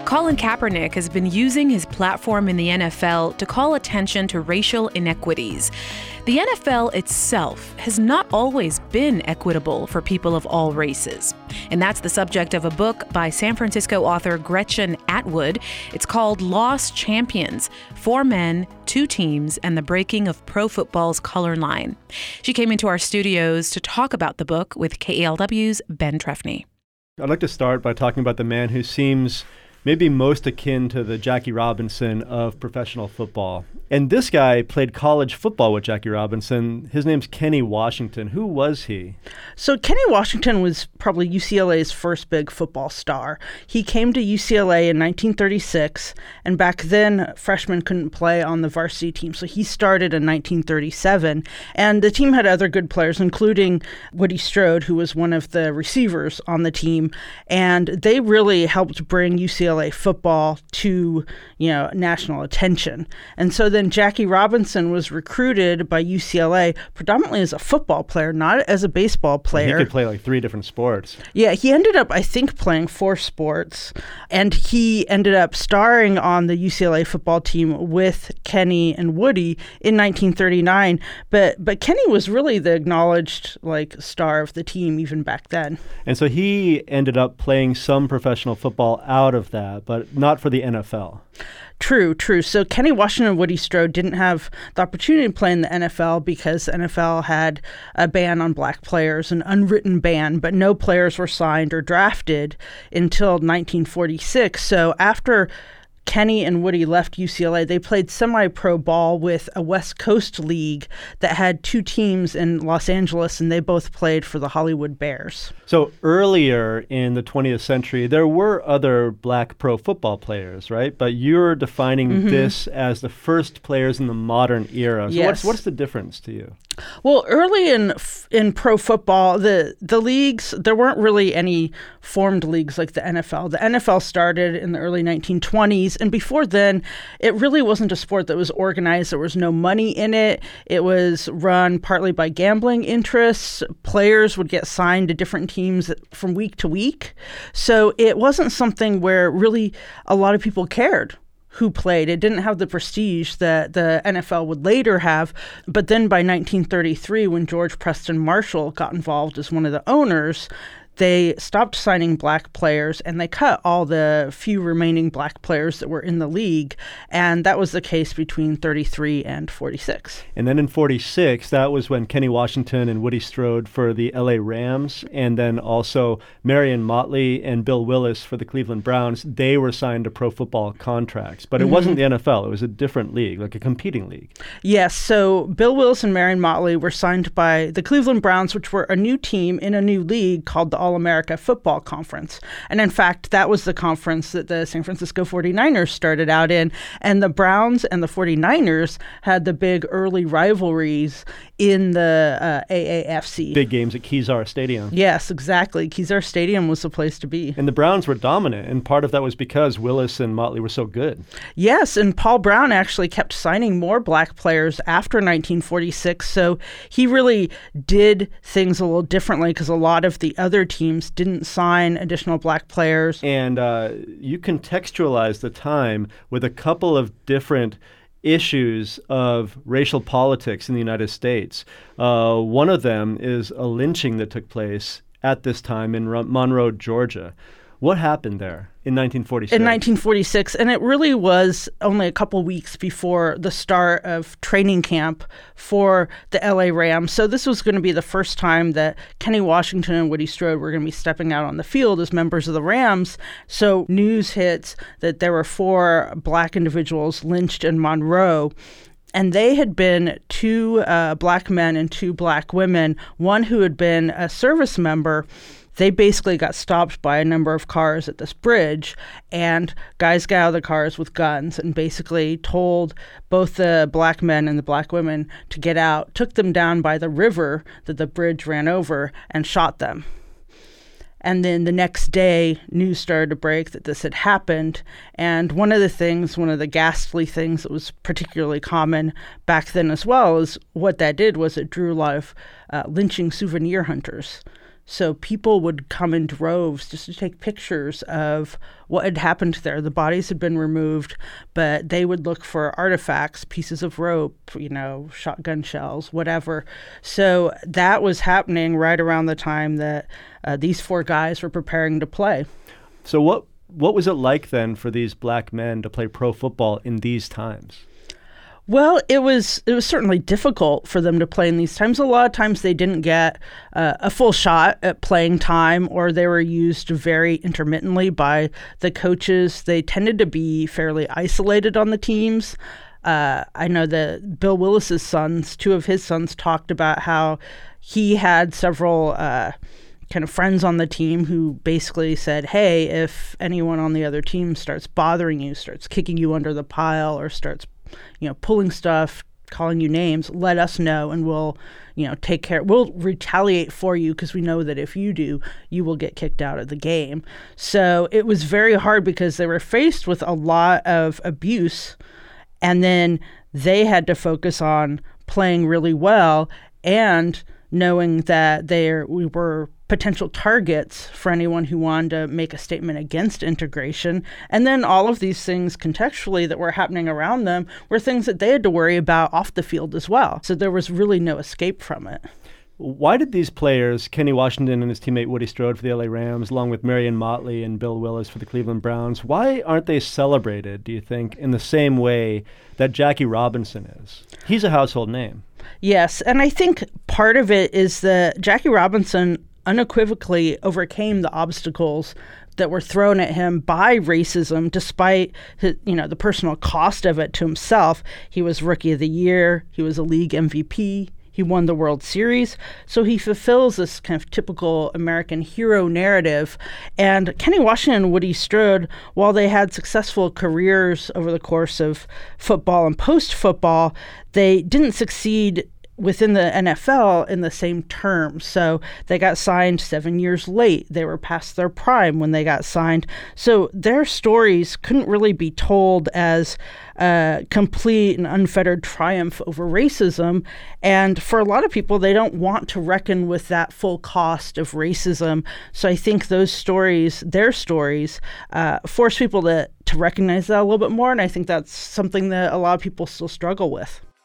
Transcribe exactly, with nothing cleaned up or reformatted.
Colin Kaepernick has been using his platform in the N F L to call attention to racial inequities. The N F L itself has not always been equitable for people of all races. And that's the subject of a book by San Francisco author Gretchen Atwood. It's called Lost Champions: Four Men, Two Teams, and the Breaking of Pro Football's Color Line. She came into our studios to talk about the book with K E L W's Ben Trefny. I'd like to start by talking about the man who seems maybe most akin to the Jackie Robinson of professional football. And this guy played college football with Jackie Robinson. His name's Kenny Washington. Who was he? So Kenny Washington was probably U C L A's first big football star. He came to U C L A in nineteen thirty-six, and back then freshmen couldn't play on the varsity team. So he started in nineteen thirty-seven, and the team had other good players, including Woody Strode, who was one of the receivers on the team. And they really helped bring U C L A football to, you know, national attention. And so then Jackie Robinson was recruited by U C L A predominantly as a football player, not as a baseball player. He could play like three different sports. Yeah, he ended up, I think, playing four sports, and he ended up starring on the U C L A football team with Kenny and Woody in nineteen thirty-nine. But but Kenny was really the acknowledged like star of the team even back then. And so he ended up playing some professional football out of that, but not for the N F L. True, true. So Kenny Washington and Woody Strode didn't have the opportunity to play in the N F L because the N F L had a ban on black players, an unwritten ban, but no players were signed or drafted until nineteen forty-six. So after Kenny and Woody left U C L A, they played semi-pro ball with a West Coast league that had two teams in Los Angeles, and they both played for the Hollywood Bears. So earlier in the twentieth century, there were other black pro football players, right? But you're defining mm-hmm. this as the first players in the modern era. So yes. what's, what's the difference to you? Well, early in in pro football, the, the leagues, there weren't really any formed leagues like the N F L. The N F L started in the early nineteen twenties, and before then, it really wasn't a sport that was organized. There was no money in it. It was run partly by gambling interests. Players would get signed to different teams from week to week. So it wasn't something where really a lot of people cared who played. It didn't have the prestige that the N F L would later have. But then by nineteen thirty-three, when George Preston Marshall got involved as one of the owners, they stopped signing black players, and they cut all the few remaining black players that were in the league. And that was the case between thirty-three and forty-six. And then in forty-six, that was when Kenny Washington and Woody Strode for the L A Rams, and then also Marion Motley and Bill Willis for the Cleveland Browns, they were signed to pro football contracts. But it mm-hmm. wasn't the N F L. It was a different league, like a competing league. Yes. So Bill Willis and Marion Motley were signed by the Cleveland Browns, which were a new team in a new league called the All-America Football Conference. And in fact, that was the conference that the San Francisco forty-niners started out in. And the Browns and the forty-niners had the big early rivalries in the uh, A A F C. Big games at Kezar Stadium. Yes, exactly. Kezar Stadium was the place to be. And the Browns were dominant, and part of that was because Willis and Motley were so good. Yes, and Paul Brown actually kept signing more black players after nineteen forty-six, so he really did things a little differently because a lot of the other teams didn't sign additional black players. And uh, you contextualize the time with a couple of different issues of racial politics in the United States. Uh, one of them is a lynching that took place at this time in Monroe, Georgia. What happened there in nineteen forty-six? In nineteen forty-six, and it really was only a couple weeks before the start of training camp for the L A Rams. So this was going to be the first time that Kenny Washington and Woody Strode were going to be stepping out on the field as members of the Rams. So news hits that there were four black individuals lynched in Monroe. And they had been two uh, black men and two black women, one who had been a service member. They basically got stopped by a number of cars at this bridge, and guys got out of the cars with guns and basically told both the black men and the black women to get out, took them down by the river that the bridge ran over, and shot them. And then the next day, news started to break that this had happened. And one of the things, one of the ghastly things that was particularly common back then as well, is what that did was it drew a lot of uh, lynching souvenir hunters So people would come in droves just to take pictures of what had happened there. The bodies had been removed, but they would look for artifacts, pieces of rope, you know, shotgun shells, whatever. So that was happening right around the time that uh, these four guys were preparing to play. So what what was it like then for these black men to play pro football in these times? Well, it was it was certainly difficult for them to play in these times. A lot of times they didn't get uh, a full shot at playing time, or they were used very intermittently by the coaches. They tended to be fairly isolated on the teams. Uh, I know that Bill Willis's sons, two of his sons, talked about how he had several uh, kind of friends on the team who basically said, hey, if anyone on the other team starts bothering you, starts kicking you under the pile, or starts you know, pulling stuff, calling you names, let us know and we'll, you know, take care. We'll retaliate for you because we know that if you do, you will get kicked out of the game. So it was very hard because they were faced with a lot of abuse, and then they had to focus on playing really well and knowing that they we were potential targets for anyone who wanted to make a statement against integration. And then all of these things contextually that were happening around them were things that they had to worry about off the field as well. So there was really no escape from it. Why did these players, Kenny Washington and his teammate Woody Strode for the L A Rams, along with Marion Motley and Bill Willis for the Cleveland Browns, why aren't they celebrated, do you think, in the same way that Jackie Robinson is? He's a household name. Yes, and I think part of it is that Jackie Robinson unequivocally overcame the obstacles that were thrown at him by racism, despite his, you know, the personal cost of it to himself. He was Rookie of the Year. He was a league M V P. He won the World Series. So he fulfills this kind of typical American hero narrative. And Kenny Washington and Woody Strode, while they had successful careers over the course of football and post-football, they didn't succeed within the N F L in the same terms. So they got signed seven years late. They were past their prime when they got signed. So their stories couldn't really be told as a complete and unfettered triumph over racism. And for a lot of people, they don't want to reckon with that full cost of racism. So I think those stories, their stories, uh, force people to, to recognize that a little bit more. And I think that's something that a lot of people still struggle with.